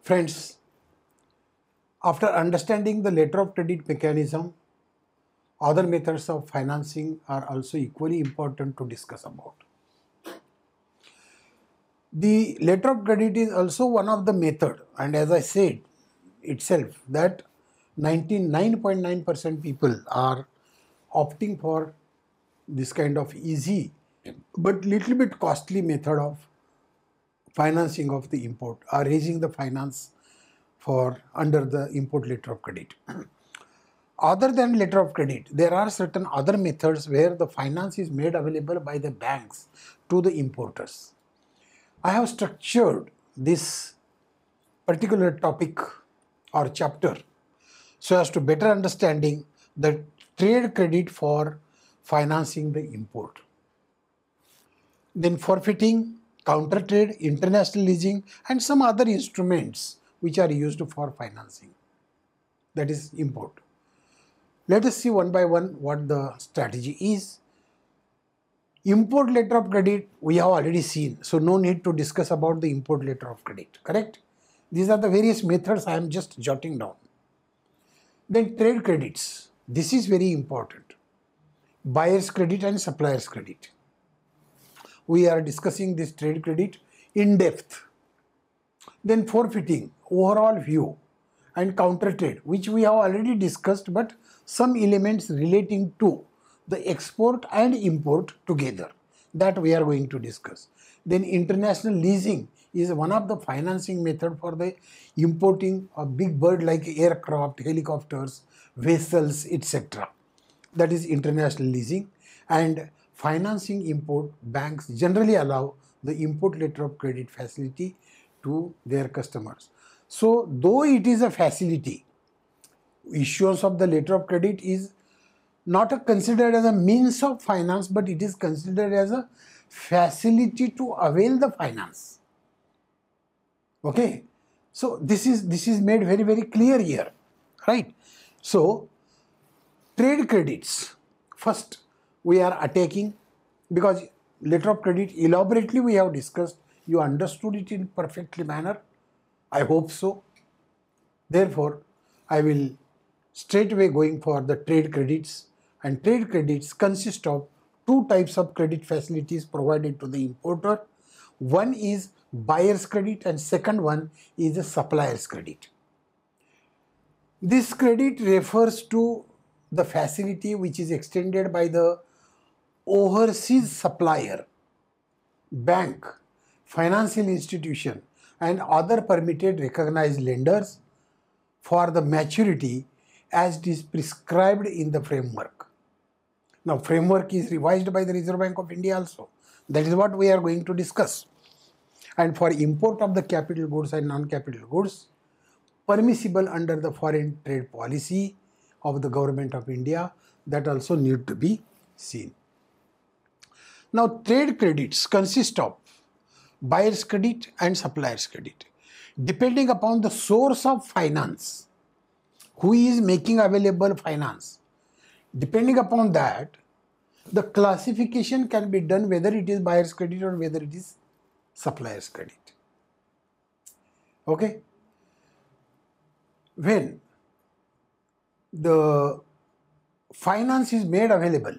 Friends, after understanding the letter of credit mechanism, other methods of financing are also equally important to discuss about. The letter of credit is also one of the method, and as I said itself that 99.9% people are opting for this kind of easy but little bit costly method of financing of the import, or raising the finance for under the import letter of credit. Other than letter of credit, there are certain other methods where the finance is made available by the banks to the importers. I have structured this particular topic or chapter so as to better understanding the trade credit for financing the import. Then forfeiting, counter trade, international leasing, and some other instruments which are used for financing, that is import. Let us see one by one what the strategy is. Import letter of credit we have already seen, so no need to discuss about the import letter of credit, correct? These are the various methods I am just jotting down. Then trade credits, this is very important. Buyer's credit and supplier's credit. We are discussing this trade credit in depth. Then forfeiting, overall view, and counter trade, which we have already discussed, but some elements relating to the export and import together, that we are going to discuss. Then international leasing is one of the financing method for the importing a big bird like aircraft, helicopters, vessels, etc. That is international leasing. And financing import, banks generally allow the import letter of credit facility to their customers. So though it is a facility, issuance of the letter of credit is not considered as a means of finance, but it is considered as a facility to avail the finance. Okay, so this is made very, very clear here, right? So trade credits first we are attacking, because letter of credit elaborately we have discussed. You understood it in perfectly manner, I hope so. Therefore I will straight away going for the trade credits. And trade credits consist of two types of credit facilities provided to the importer. One is buyer's credit and second one is a supplier's credit. This credit refers to the facility which is extended by the overseas supplier, bank, financial institution and other permitted recognized lenders for the maturity as it is prescribed in the framework. Now, framework is revised by the Reserve Bank of India also. That is what we are going to discuss. And for import of the capital goods and non-capital goods, permissible under the foreign trade policy of the Government of India, that also need to be seen. Now, trade credits consist of buyer's credit and supplier's credit. Depending upon the source of finance, who is making available finance, depending upon that, the classification can be done whether it is buyer's credit or whether it is supplier's credit. Okay? When the finance is made available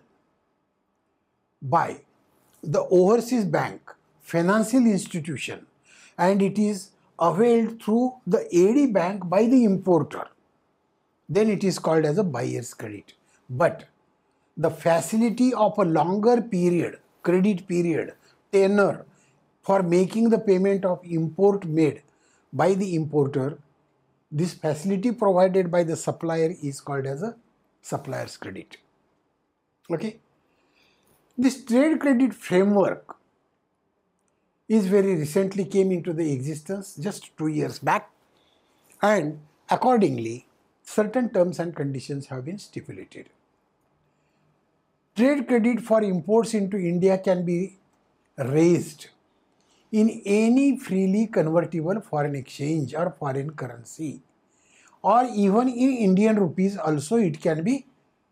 by the overseas bank, financial institution, and it is availed through the AD bank by the importer, then it is called as a buyer's credit. But the facility of a longer period, credit period, tenor for making the payment of import made by the importer, this facility provided by the supplier is called as a supplier's credit. Okay? This trade credit framework is very recently came into the existence, just 2 years back, and accordingly certain terms and conditions have been stipulated. Trade credit for imports into India can be raised in any freely convertible foreign exchange or foreign currency, or even in Indian rupees also it can be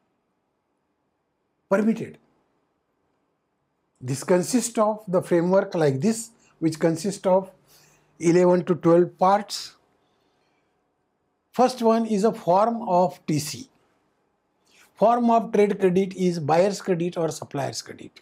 permitted. This consists of the framework like this, which consists of 11 to 12 parts, First one is a form of TC. Form of trade credit is buyer's credit or supplier's credit.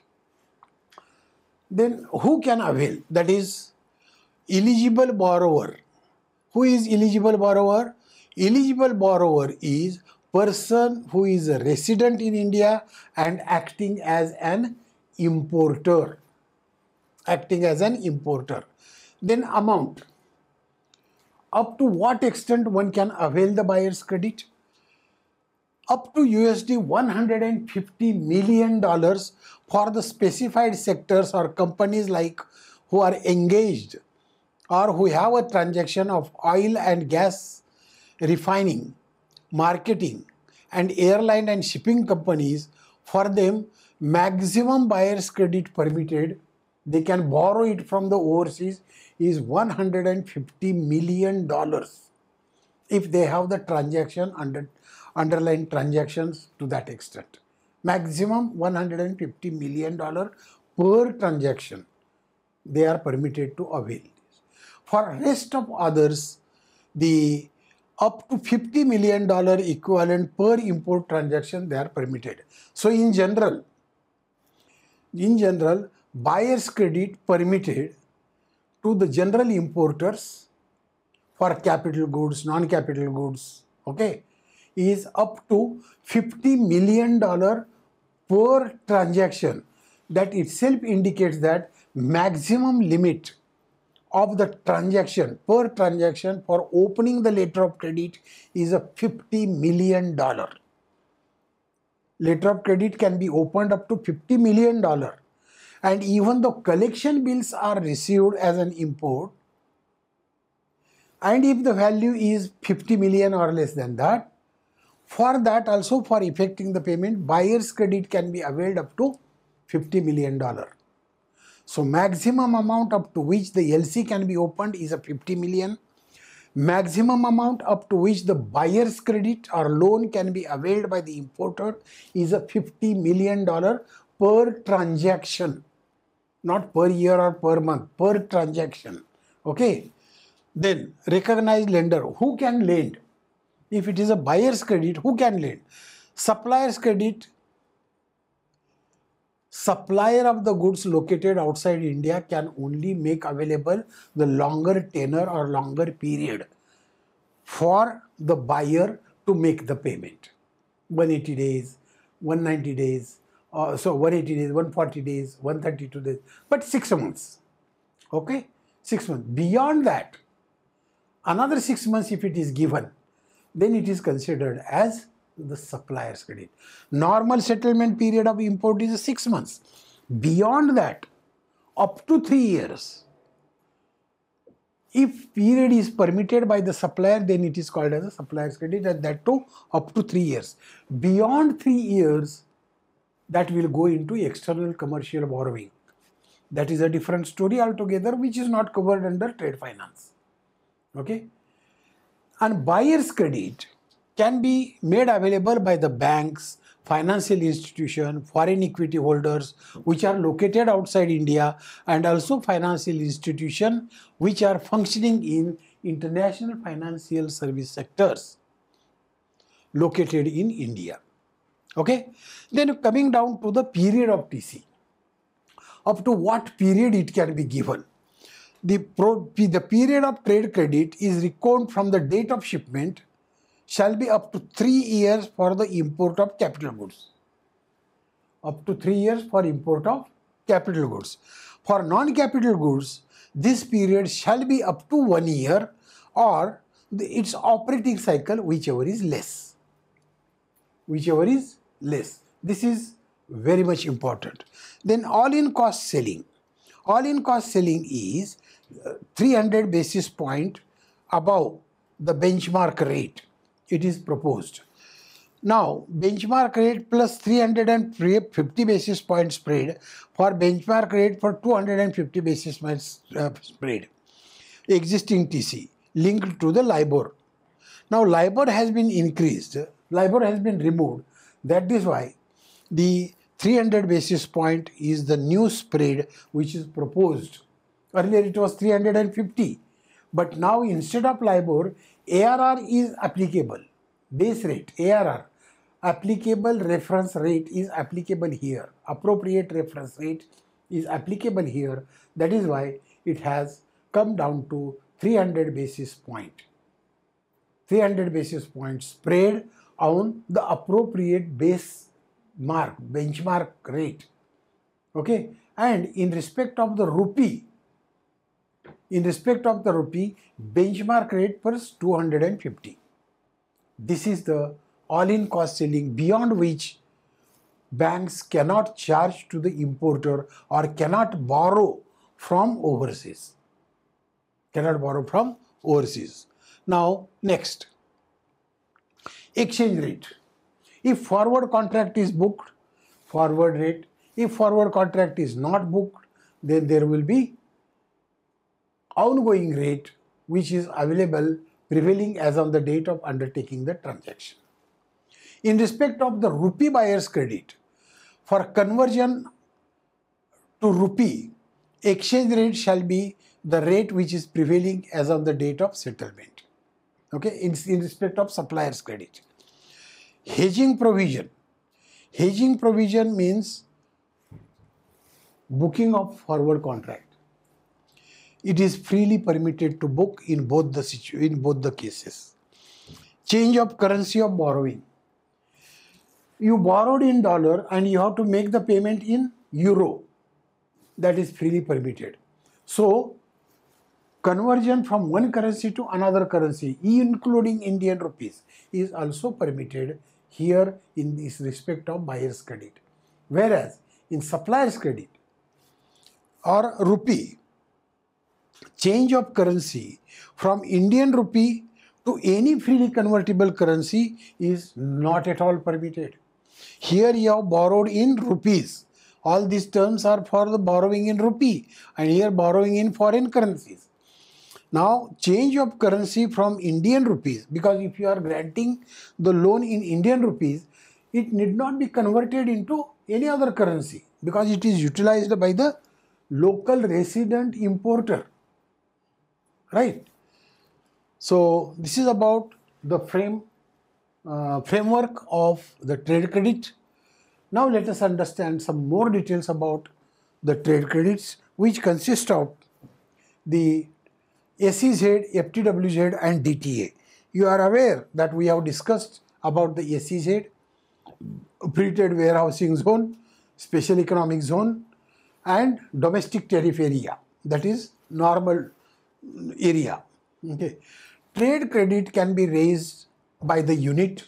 Then who can avail? That is eligible borrower. Who is eligible borrower? Eligible borrower is person who is a resident in India and acting as an importer. Acting as an importer. Then amount. Up to what extent one can avail the buyer's credit? Up to USD $150 million for the specified sectors or companies like who are engaged or who have a transaction of oil and gas refining, marketing, and airline and shipping companies. For them, maximum buyer's credit permitted, they can borrow it from the overseas, is $150 million if they have the transaction underlying transactions to that extent. Maximum $150 million per transaction they are permitted to avail this. For rest of others, the up to $50 million equivalent per import transaction they are permitted. So in general, buyer's credit permitted to the general importers for capital goods, non-capital goods, okay, is up to $50 million per transaction. That itself indicates that maximum limit of the transaction per transaction for opening the letter of credit is a $50 million. Letter of credit can be opened up to $50 million. And even though collection bills are received as an import, and if the value is 50 million or less than that, for that also, for effecting the payment, buyer's credit can be availed up to $50 million. So maximum amount up to which the LC can be opened is a 50 million. Maximum amount up to which the buyer's credit or loan can be availed by the importer is a $50 million per transaction. Not per year or per month, per transaction. Okay. Then recognized lender. Who can lend? If it is a buyer's credit, who can lend? Supplier's credit. Supplier of the goods located outside India can only make available the longer tenor or longer period for the buyer to make the payment. 180 days, 190 days, so 180 days, 140 days, 132 days, but 6 months. Okay, 6 months. Beyond that, another 6 months if it is given, then it is considered as the supplier's credit. Normal settlement period of import is 6 months. Beyond that, up to 3 years. If period is permitted by the supplier, then it is called as a supplier's credit, and that too up to 3 years. Beyond 3 years, that will go into external commercial borrowing. That is a different story altogether, which is not covered under trade finance. Okay? And buyer's credit can be made available by the banks, financial institutions, foreign equity holders which are located outside India, and also financial institutions which are functioning in international financial service sectors located in India. Okay? Then coming down to the period of TC. Up to what period it can be given? The period of trade credit is reckoned from the date of shipment shall be up to 3 years for the import of capital goods. Up to 3 years for import of capital goods. For non-capital goods, this period shall be up to 1 year or its operating cycle, whichever is less. Whichever is less. This is very much important. Then all-in cost selling. All-in cost selling is 300 basis point above the benchmark rate. It is proposed. Now, benchmark rate plus 350 basis point spread for benchmark rate for 250 basis points spread. Existing TC linked to the LIBOR. Now, LIBOR has been increased. LIBOR has been removed. That is why the 300 basis point is the new spread which is proposed. Earlier it was 350. But now instead of LIBOR, ARR is applicable. Base rate, ARR, applicable reference rate is applicable here. Appropriate reference rate is applicable here. That is why it has come down to 300 basis point. 300 basis points spread on the appropriate benchmark rate. Okay, and in respect of the rupee, benchmark rate was 250. This is the all-in cost ceiling beyond which banks cannot charge to the importer or cannot borrow from overseas. Now, next, exchange rate. If forward contract is booked, forward rate. If forward contract is not booked, then there will be ongoing rate which is available prevailing as on the date of undertaking the transaction. In respect of the rupee buyer's credit, for conversion to rupee, exchange rate shall be the rate which is prevailing as on the date of settlement. Okay, in respect of supplier's credit. Hedging provision. Hedging provision means booking of forward contract. It is freely permitted to book in both the cases. Change of currency of borrowing. You borrowed in dollar and you have to make the payment in euro. That is freely permitted. So, conversion from one currency to another currency, including Indian rupees, is also permitted here in this respect of buyer's credit. Whereas in supplier's credit or rupee, change of currency from Indian rupee to any freely convertible currency is not at all permitted. Here you have borrowed in rupees. All these terms are for the borrowing in rupee, and here borrowing in foreign currencies. Now, change of currency from Indian rupees, because if you are granting the loan in Indian rupees, it need not be converted into any other currency because it is utilized by the local resident importer. Right? So, this is about the framework of the trade credit. Now, let us understand some more details about the trade credits, which consist of the SEZ, FTWZ and DTA. You are aware that we have discussed about the SEZ, Free Trade Warehousing Zone, Special Economic Zone and Domestic Tariff Area, that is normal area. Okay. Trade credit can be raised by the unit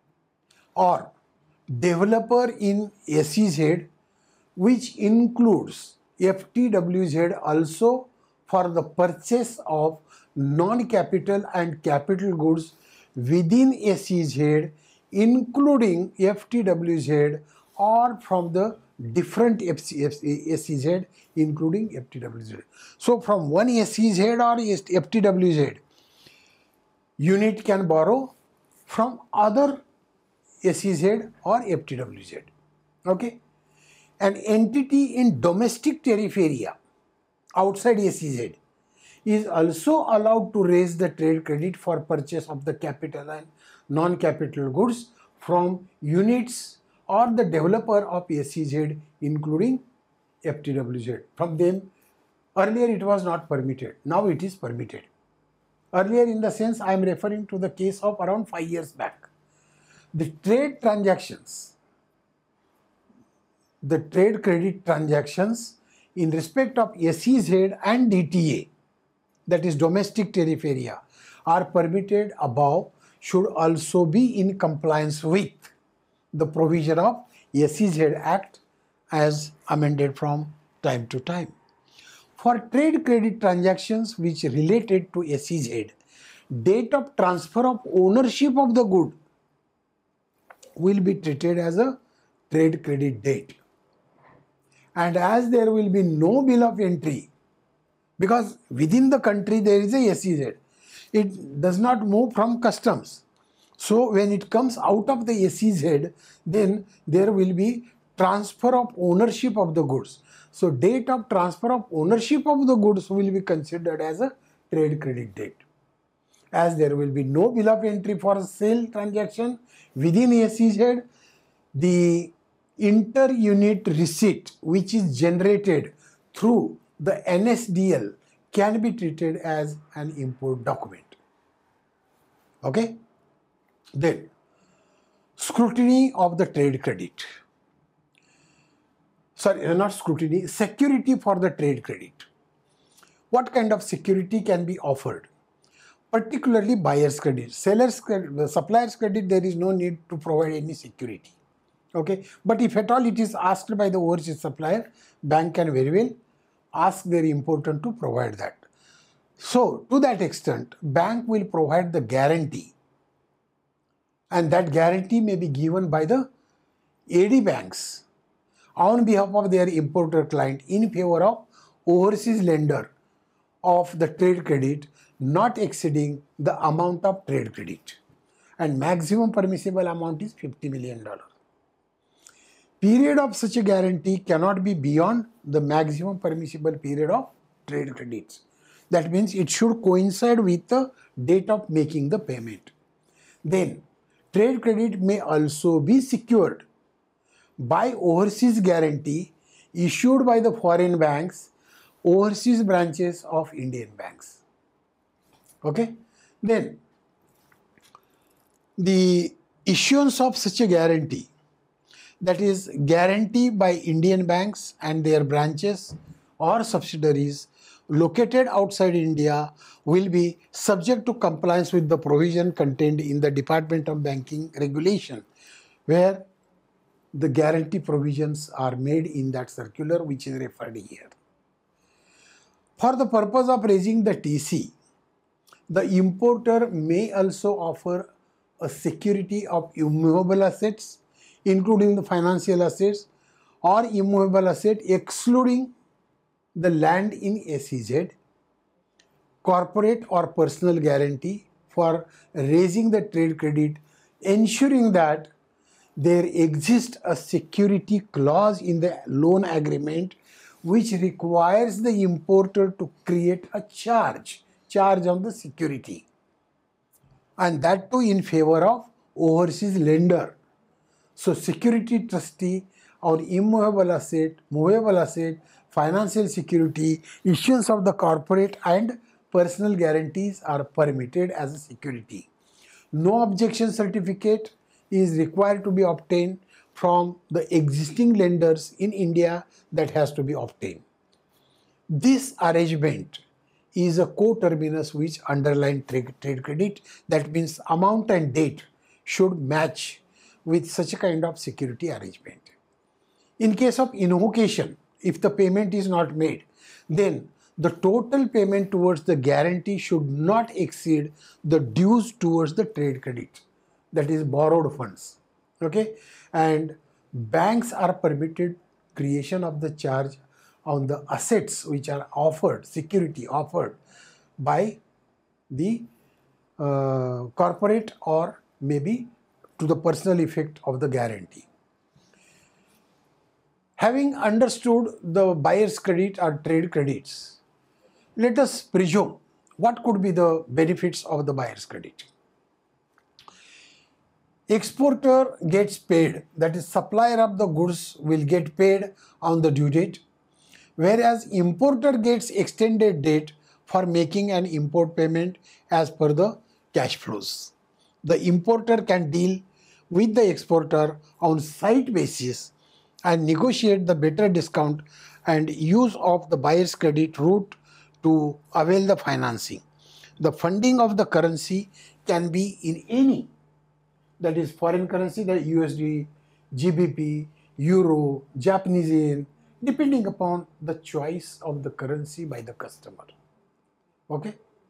or developer in SEZ, which includes FTWZ also for the purchase of non-capital and capital goods within SEZ, including FTWZ, or from the different SEZ including FTWZ. So from one SEZ or FTWZ, unit can borrow from other SEZ or FTWZ. Okay. An entity in domestic tariff area outside SEZ is also allowed to raise the trade credit for purchase of the capital and non-capital goods from units or the developer of SEZ including FTWZ. From them, earlier it was not permitted, now it is permitted. Earlier, in the sense I am referring to the case of around 5 years back. The trade transactions, the trade credit transactions in respect of SEZ and DTA, that is domestic tariff area, are permitted above should also be in compliance with the provision of SEZ Act as amended from time to time. For trade credit transactions which related to SEZ, date of transfer of ownership of the good will be treated as a trade credit date. And as there will be no bill of entry, because within the country there is a SEZ, it does not move from customs. So when it comes out of the SEZ, then there will be transfer of ownership of the goods. So date of transfer of ownership of the goods will be considered as a trade credit debt. As there will be no bill of entry for a sale transaction within SEZ, the inter-unit receipt which is generated through the NSDL can be treated as an import document. Okay? Then, scrutiny of the trade credit. Sorry, not scrutiny, security for the trade credit. What kind of security can be offered? Particularly buyer's credit. Seller's credit, supplier's credit, there is no need to provide any security. Okay, but if at all it is asked by the overseas supplier, bank can very well ask their importer to provide that. So, to that extent, bank will provide the guarantee, and that guarantee may be given by the AD banks on behalf of their importer client in favor of overseas lender of the trade credit not exceeding the amount of trade credit, and maximum permissible amount is $50 million. Period of such a guarantee cannot be beyond the maximum permissible period of trade credits. That means it should coincide with the date of making the payment. Then, trade credit may also be secured by overseas guarantee issued by the foreign banks, overseas branches of Indian banks. Okay? Then, the issuance of such a guarantee, that is guarantee by Indian banks and their branches or subsidiaries located outside India, will be subject to compliance with the provision contained in the Department of Banking regulation, where the guarantee provisions are made in that circular which is referred here. For the purpose of raising the TC, the importer may also offer a security of immovable assets, including the financial assets, or immovable asset excluding the land in SEZ, corporate or personal guarantee for raising the trade credit, ensuring that there exists a security clause in the loan agreement which requires the importer to create a charge on the security, and that too in favor of overseas lender. So, security trustee or immovable asset, movable asset, financial security, issuance of the corporate and personal guarantees are permitted as a security. No objection certificate is required to be obtained from the existing lenders in India that has to be obtained. This arrangement is a coterminus which underlines trade credit. That means amount and date should match with such a kind of security arrangement. In case of invocation, if the payment is not made, then the total payment towards the guarantee should not exceed the dues towards the trade credit, that is borrowed funds. Okay, and banks are permitted creation of the charge on the assets which are offered, security offered by the corporate or maybe to the personal effect of the guarantee. Having understood the buyer's credit or trade credits, let us presume what could be the benefits of the buyer's credit. Exporter gets paid, that is supplier of the goods will get paid on the due date, whereas importer gets extended date for making an import payment as per the cash flows. The importer can deal with the exporter on site basis and negotiate the better discount and use of the buyer's credit route to avail the financing. The funding of the currency can be in any, that is foreign currency, the USD, GBP, Euro, Japanese yen, depending upon the choice of the currency by the customer. Okay.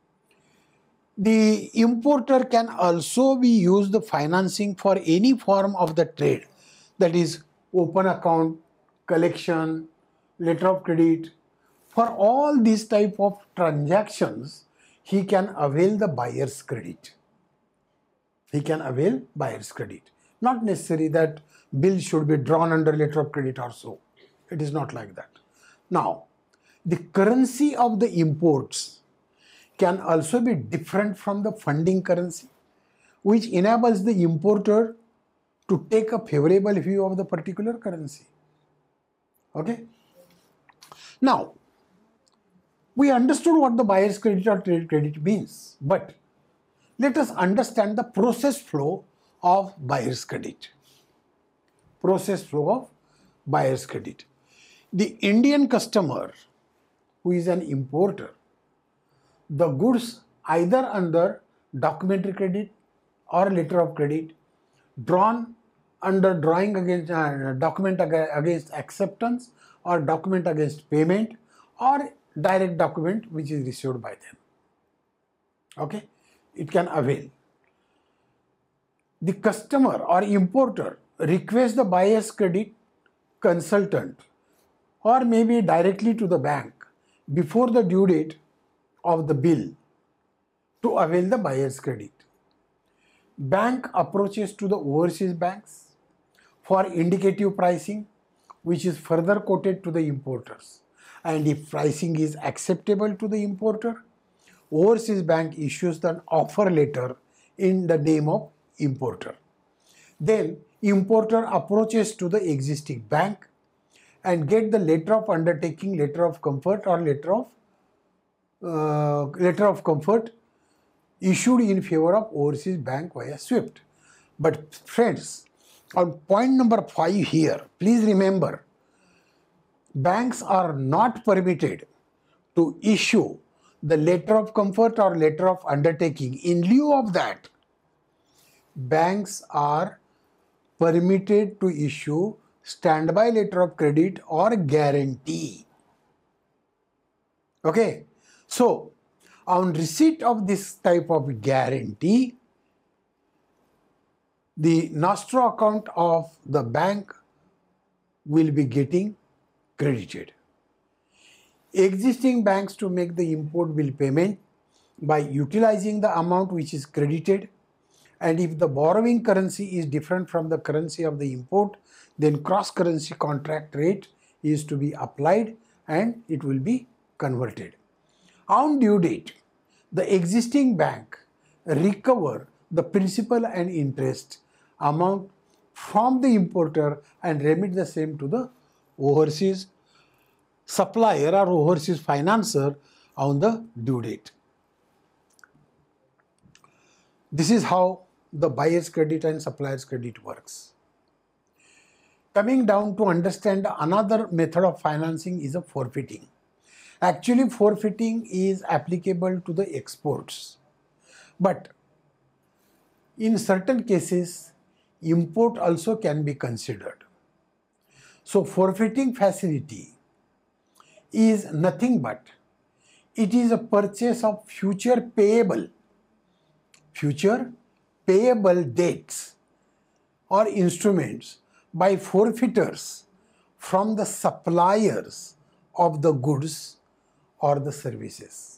The importer can also be used the financing for any form of the trade, that is open account, collection, letter of credit. For all these type of transactions, he can avail the buyer's credit. He can avail buyer's credit. Not necessary that bill should be drawn under letter of credit or so. It is not like that. Now, the currency of the imports can also be different from the funding currency, which enables the importer to take a favorable view of the particular currency. Okay. Now, we understood what the buyer's credit or trade credit means, but let us understand the process flow of buyer's credit. Process flow of buyer's credit. The Indian customer who is an importer, the goods either under documentary credit or letter of credit, drawn under drawing against document against acceptance or document against payment or direct document which is received by them. Okay, it can avail. The customer or importer requests the buyer's credit consultant or maybe directly to the bank before the due date of the bill to avail the buyer's credit. Bank approaches to the overseas banks for indicative pricing, which is further quoted to the importers. And if pricing is acceptable to the importer, overseas bank issues an offer letter in the name of importer. Then importer approaches to the existing bank and get the letter of undertaking, letter of comfort or letter of comfort issued in favor of overseas bank via SWIFT. But friends, on point number 5 here, please remember, banks are not permitted to issue the letter of comfort or letter of undertaking. In lieu of that, banks are permitted to issue standby letter of credit or guarantee. Okay, so on receipt of this type of guarantee, the nostro account of the bank will be getting credited. Existing banks to make the import bill payment by utilizing the amount which is credited, and if the borrowing currency is different from the currency of the import, then cross-currency contract rate is to be applied and it will be converted. On due date, the existing bank recover the principal and interest amount from the importer and remit the same to the overseas supplier or overseas financer on the due date. This is how the buyer's credit and supplier's credit works. Coming down to understand another method of financing is a forfeiting. Actually, forfeiting is applicable to the exports, but in certain cases, import also can be considered. So, forfeiting facility is nothing but it is a purchase of future payable debts or instruments by forfeiters from the suppliers of the goods or the services.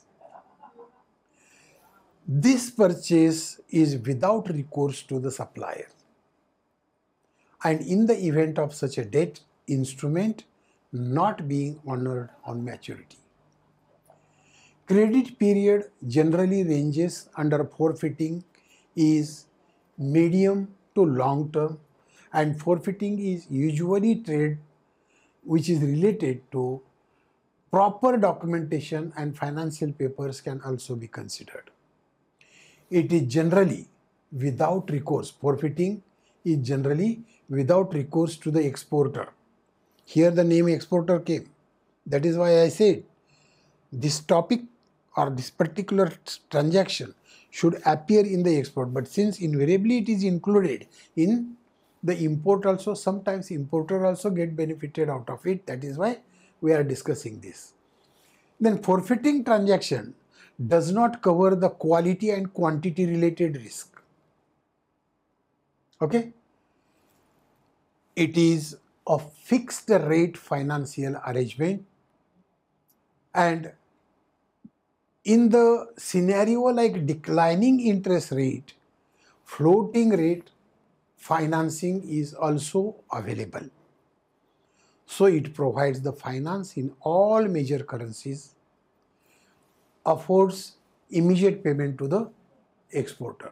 This purchase is without recourse to the supplier, and in the event of such a debt instrument not being honored on maturity. Credit period generally ranges under forfeiting is medium to long term, and forfeiting is usually trade which is related to proper documentation, and financial papers can also be considered. It is generally without recourse. Forfeiting is generally without recourse to the exporter. Here the name exporter came. That is why I said this topic or this particular transaction should appear in the export, but since invariably it is included in the import also, sometimes importer also get benefited out of it. That is why we are discussing this. Then forfeiting transaction does not cover the quality and quantity related risk. Okay? It is a fixed rate financial arrangement, and in the scenario like declining interest rate, floating rate financing is also available. So it provides the finance in all major currencies, affords immediate payment to the exporter.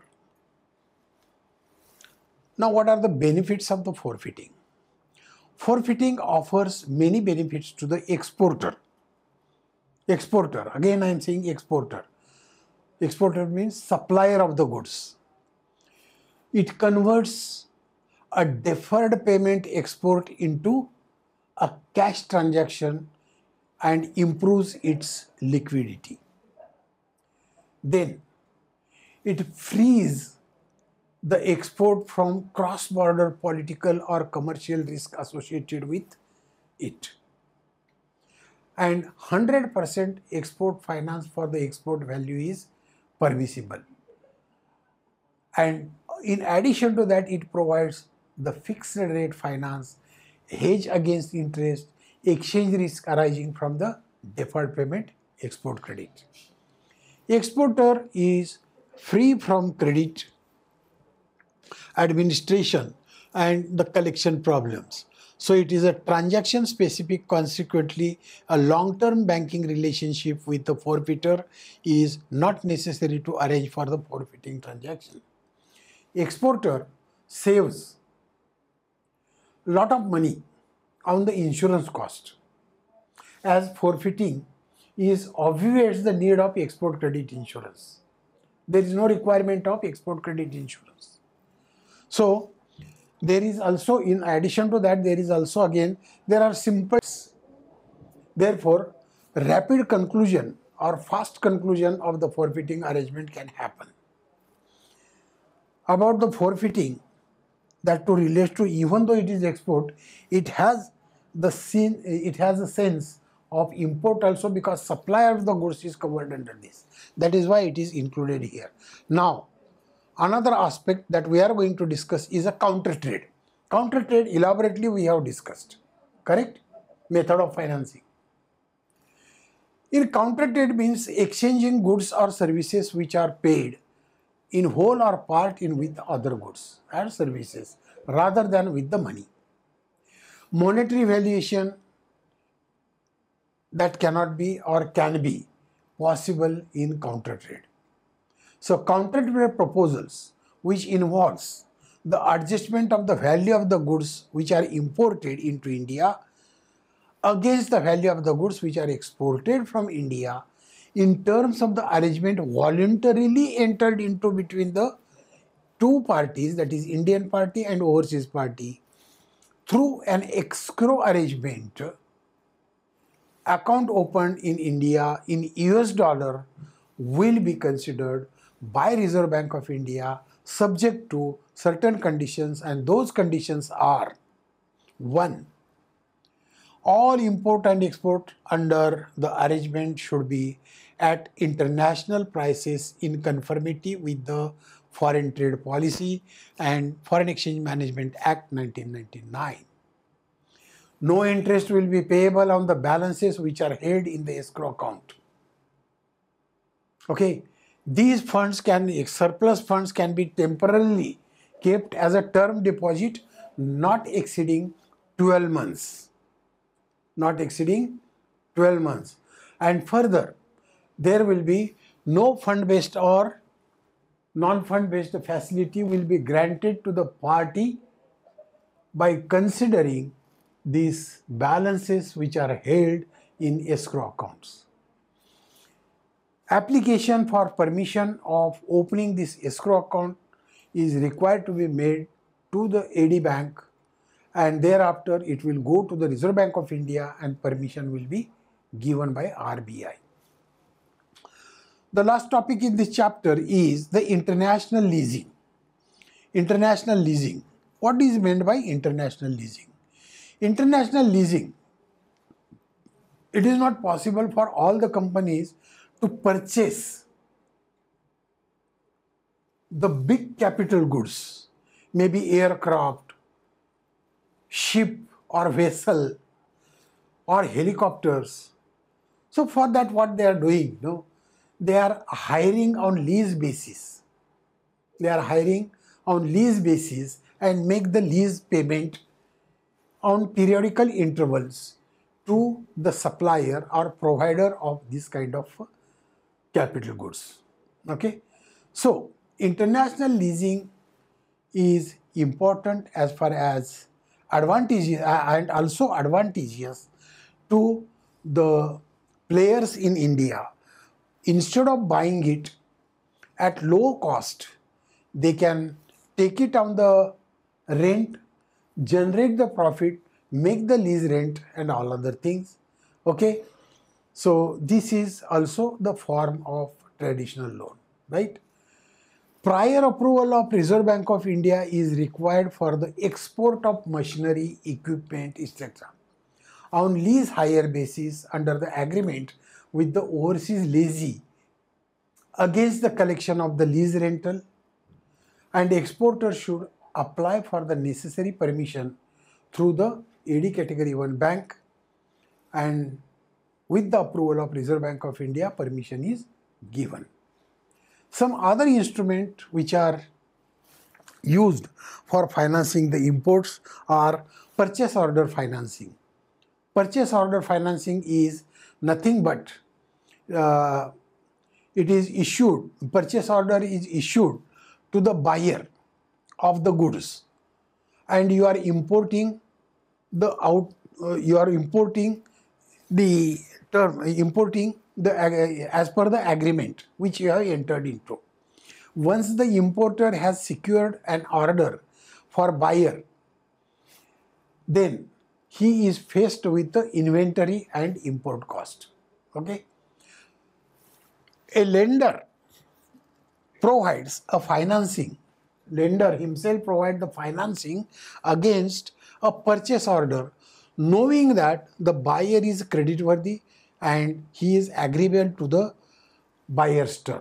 Now, what are the benefits of the forfeiting? Forfeiting offers many benefits to the exporter. Exporter, again I am saying exporter. Exporter means supplier of the goods. It converts a deferred payment export into a cash transaction and improves its liquidity. Then it frees the export from cross-border political or commercial risk associated with it. And 100% export finance for the export value is permissible. And in addition to that, it provides the fixed rate finance, hedge against interest, exchange risk arising from the deferred payment export credit. Exporter is free from credit administration and the collection problems. So it is a transaction specific, consequently a long-term banking relationship with the forfeiter is not necessary to arrange for the forfeiting transaction. Exporter saves a lot of money on the insurance cost, as forfeiting obviates the need of export credit insurance. There is no requirement of export credit insurance. So there is also, in addition to that, there is also again, there are simple. Therefore, rapid conclusion or fast conclusion of the forfeiting arrangement can happen. About the forfeiting, that to relate to, even though it is export, it has a sense of import also, because supply of the goods is covered under this. That is why it is included here. Now, another aspect that we are going to discuss is a counter trade. Counter trade elaborately we have discussed, correct? Method of financing. In counter trade means exchanging goods or services which are paid in whole or part in with other goods and services rather than with the money. Monetary valuation that cannot be or can be possible in counter trade. So counter trade proposals which involves the adjustment of the value of the goods which are imported into India against the value of the goods which are exported from India in terms of the arrangement voluntarily entered into between the two parties, that is Indian party and overseas party, through an escrow arrangement. Account opened in India in US dollar will be considered by Reserve Bank of India subject to certain conditions, and those conditions are: 1. All import and export under the arrangement should be at international prices in conformity with the Foreign Trade Policy and Foreign Exchange Management Act 1999. No interest will be payable on the balances which are held in the escrow account. Okay, these funds surplus funds can be temporarily kept as a term deposit not exceeding 12 months. Not exceeding 12 months. And further, there will be no fund-based or non-fund-based facility will be granted to the party by considering these balances which are held in escrow accounts. Application for permission of opening this escrow account is required to be made to the AD Bank, and thereafter it will go to the Reserve Bank of India and permission will be given by RBI. The last topic in this chapter is the international leasing. International leasing. What is meant by international leasing? International leasing, it is not possible for all the companies to purchase the big capital goods, maybe aircraft, ship or vessel or helicopters. So for that, what they are doing, they are hiring on lease basis. They are hiring on lease basis and make the lease payment on periodical intervals to the supplier or provider of this kind of capital goods. Okay, so international leasing is important as far as advantages and also advantageous to the players in India. Instead of buying it at low cost, they can take it on the rent, generate the profit, make the lease rent and all other things. Okay, so this is also the form of traditional loan, right? Prior approval of Reserve Bank of India is required for the export of machinery, equipment, etc. on lease hire basis under the agreement with the overseas lessee against the collection of the lease rental, and exporter should apply for the necessary permission through the AD category 1 bank, and with the approval of Reserve Bank of India, permission is given. Some other instruments which are used for financing the imports are purchase order financing. Purchase order financing is nothing but purchase order is issued to the buyer of the goods, and you are importing as per the agreement which you have entered into. Once the importer has secured an order for buyer, then he is faced with the inventory and import cost. Okay, a lender provides a financing. Lender himself provides the financing against a purchase order, knowing that the buyer is creditworthy and he is agreeable to the buyer's term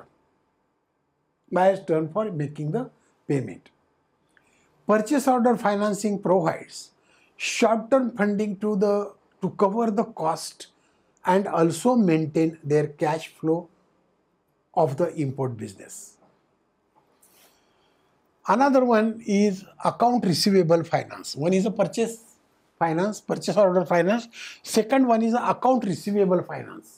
for making the payment. Purchase order financing provides short-term funding to cover the cost and also maintain their cash flow of the import business. Another one is account receivable finance. One is a purchase order finance. Second one is a account receivable finance.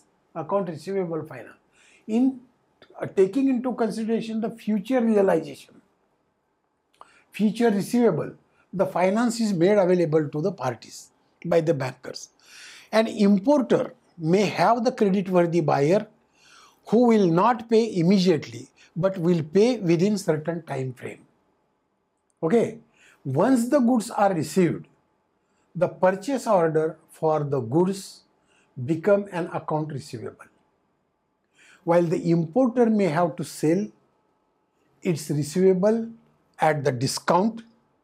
In taking into consideration the future realization, future receivable, the finance is made available to the parties by the bankers. An importer may have the creditworthy buyer who will not pay immediately but will pay within certain time frame. Okay, once the goods are received, the purchase order for the goods become an account receivable, while the importer may have to sell its receivable at the discount,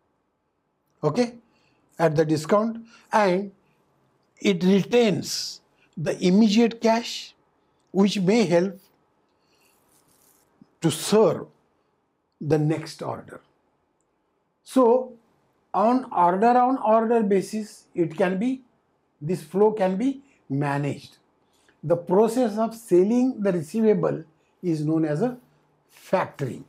and it retains the immediate cash, which may help to serve the next order. So on order basis, this flow can be managed. The process of selling the receivable is known as a factoring.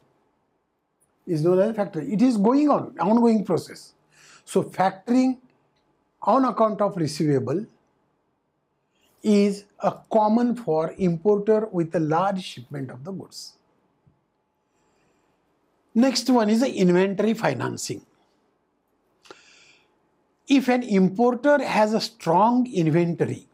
It is ongoing process. So factoring on account of receivable is a common for importer with a large shipment of the goods. Next one is the inventory financing. If an importer has a strong inventory,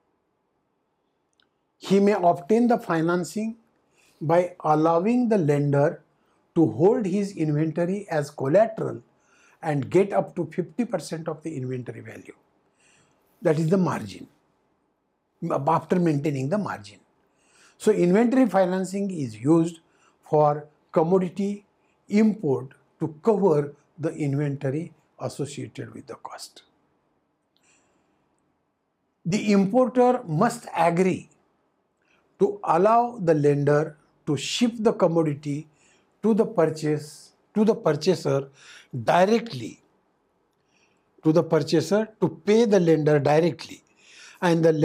he may obtain the financing by allowing the lender to hold his inventory as collateral and get up to 50% of the inventory value. That is the margin, after maintaining the margin. So inventory financing is used for commodity import to cover the inventory associated with the cost. The importer must agree to allow the lender to ship the commodity to the purchaser directly, to pay the lender directly, and the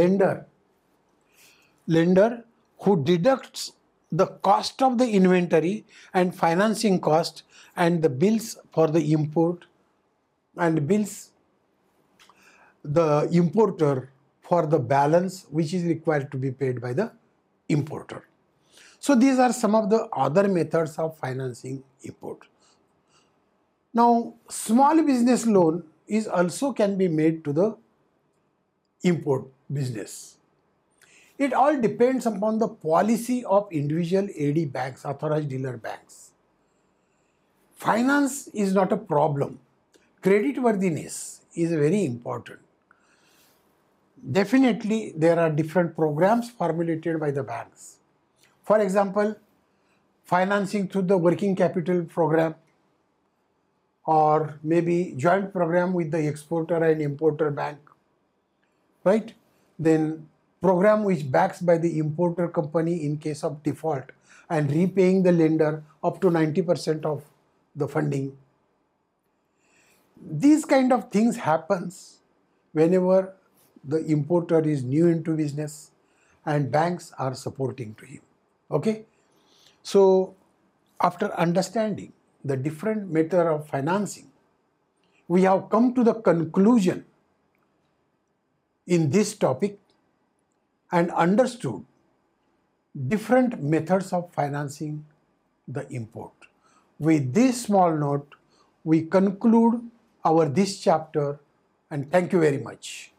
lender who deducts the cost of the inventory and financing cost and the bills for the import and bills the importer for the balance which is required to be paid by the importer. So these are some of the other methods of financing import. Now, small business loan is also can be made to the import business. It all depends upon the policy of individual AD banks, authorized dealer banks. Finance is not a problem. Creditworthiness is very important. Definitely, there are different programs formulated by the banks. For example, financing through the working capital program, or maybe joint program with the exporter and importer bank, right? Then program which backs by the importer company in case of default and repaying the lender up to 90% of the funding. These kind of things happens whenever the importer is new into business and banks are supporting to him. Okay? So after understanding the different method of financing, we have come to the conclusion in this topic and understood different methods of financing the import. With this small note, we conclude our this chapter, and thank you very much.